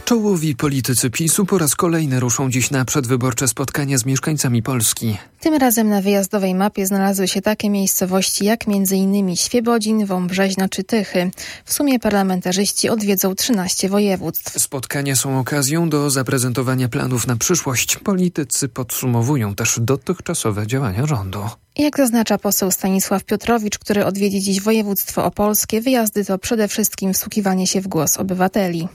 Czołowi politycy PiS-u po raz kolejny ruszą dziś na przedwyborcze spotkania z mieszkańcami Polski. Tym razem na wyjazdowej mapie znalazły się takie miejscowości jak m.in. Świebodzin, Wąbrzeźno czy Tychy. W sumie parlamentarzyści odwiedzą 13 województw. Spotkania są okazją do zaprezentowania planów na przyszłość. Politycy podsumowują też dotychczasowe działania rządu. Jak zaznacza poseł Stanisław Piotrowicz, który odwiedzi dziś województwo opolskie, wyjazdy to przede wszystkim wsłuchiwanie się w głos obywateli.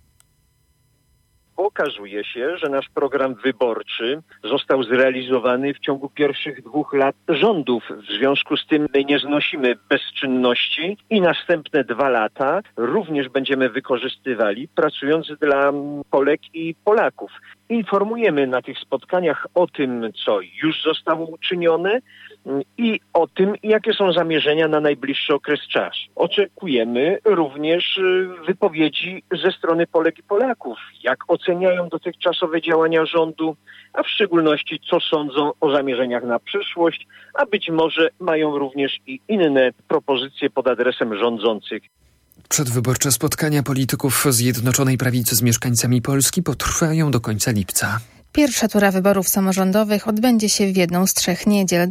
Okazuje się, że nasz program wyborczy został zrealizowany w ciągu pierwszych 2 lat rządów. W związku z tym my nie znosimy bezczynności i następne 2 lata również będziemy wykorzystywali, pracując dla Polek i Polaków. Informujemy na tych spotkaniach o tym, co już zostało uczynione i o tym, jakie są zamierzenia na najbliższy okres czasu. Oczekujemy również wypowiedzi ze strony Polek i Polaków, jak oceniają dotychczasowe działania rządu, a w szczególności co sądzą o zamierzeniach na przyszłość, a być może mają również i inne propozycje pod adresem rządzących. Przedwyborcze spotkania polityków Zjednoczonej Prawicy z mieszkańcami Polski potrwają do końca lipca. Pierwsza tura wyborów samorządowych odbędzie się w jedną z 3 niedziel,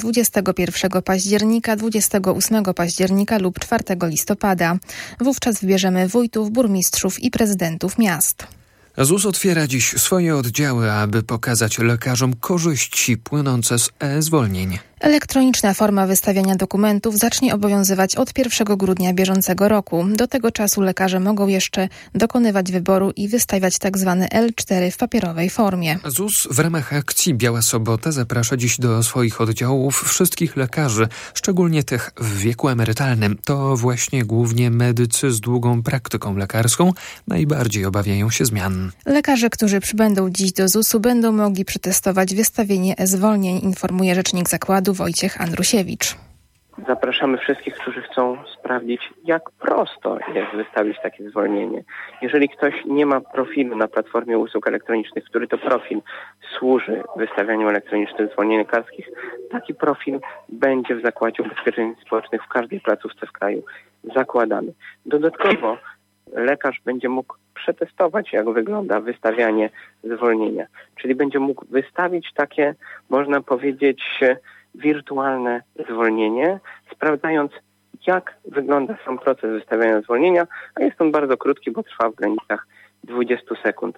21 października, 28 października lub 4 listopada. Wówczas wybierzemy wójtów, burmistrzów i prezydentów miast. ZUS otwiera dziś swoje oddziały, aby pokazać lekarzom korzyści płynące z e-zwolnień. Elektroniczna forma wystawiania dokumentów zacznie obowiązywać od 1 grudnia bieżącego roku. Do tego czasu lekarze mogą jeszcze dokonywać wyboru i wystawiać tzw. L4 w papierowej formie. ZUS w ramach akcji Biała Sobota zaprasza dziś do swoich oddziałów wszystkich lekarzy, szczególnie tych w wieku emerytalnym. To właśnie głównie medycy z długą praktyką lekarską najbardziej obawiają się zmian. Lekarze, którzy przybędą dziś do ZUS-u, będą mogli przetestować wystawienie e-zwolnień, informuje rzecznik zakładu Wojciech Andrusiewicz. Zapraszamy wszystkich, którzy chcą sprawdzić, jak prosto jest wystawić takie zwolnienie. Jeżeli ktoś nie ma profilu na platformie usług elektronicznych, który to profil służy wystawianiu elektronicznych zwolnień lekarskich, taki profil będzie w Zakładzie Ubezpieczeń Społecznych w każdej placówce w kraju zakładany. Dodatkowo lekarz będzie mógł przetestować, jak wygląda wystawianie zwolnienia. Czyli będzie mógł wystawić takie, można powiedzieć, wirtualne zwolnienie, sprawdzając, jak wygląda sam proces wystawiania zwolnienia, a jest on bardzo krótki, bo trwa w granicach 20 sekund.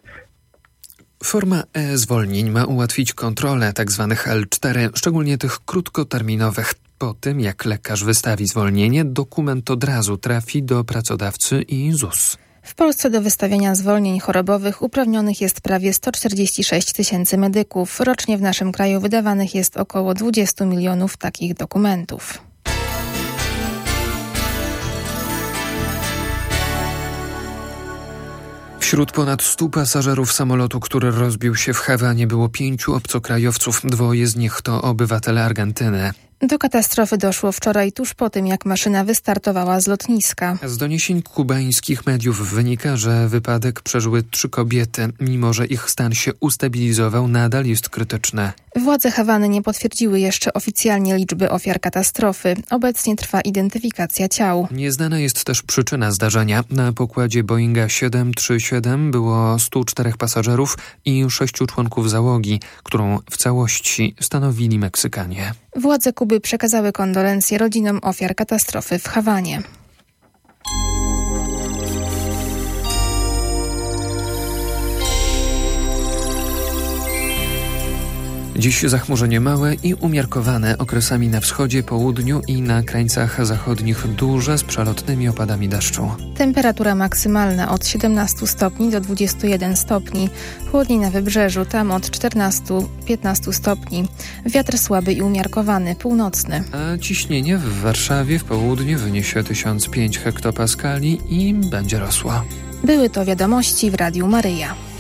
Forma e-zwolnień ma ułatwić kontrolę tzw. L4, szczególnie tych krótkoterminowych. Po tym, jak lekarz wystawi zwolnienie, dokument od razu trafi do pracodawcy i ZUS. W Polsce do wystawiania zwolnień chorobowych uprawnionych jest prawie 146 tysięcy medyków. Rocznie w naszym kraju wydawanych jest około 20 milionów takich dokumentów. Wśród ponad 100 pasażerów samolotu, który rozbił się w Hawanie, było 5 obcokrajowców. 2 z nich to obywatele Argentyny. Do katastrofy doszło wczoraj tuż po tym, jak maszyna wystartowała z lotniska. Z doniesień kubańskich mediów wynika, że wypadek przeżyły 3 kobiety. Mimo że ich stan się ustabilizował, nadal jest krytyczny. Władze Hawany nie potwierdziły jeszcze oficjalnie liczby ofiar katastrofy. Obecnie trwa identyfikacja ciał. Nieznana jest też przyczyna zdarzenia. Na pokładzie Boeinga 737 było 104 pasażerów i 6 członków załogi, którą w całości stanowili Meksykanie. Władze Kuby przekazały kondolencje rodzinom ofiar katastrofy w Hawanie. Dziś zachmurzenie małe i umiarkowane, okresami na wschodzie, południu i na krańcach zachodnich duże z przelotnymi opadami deszczu. Temperatura maksymalna od 17 stopni do 21 stopni. Chłodniej na wybrzeżu, tam od 14-15 stopni. Wiatr słaby i umiarkowany, północny. A ciśnienie w Warszawie w południu wyniesie 1005 hektopaskali i będzie rosło. Były to wiadomości w Radiu Maryja.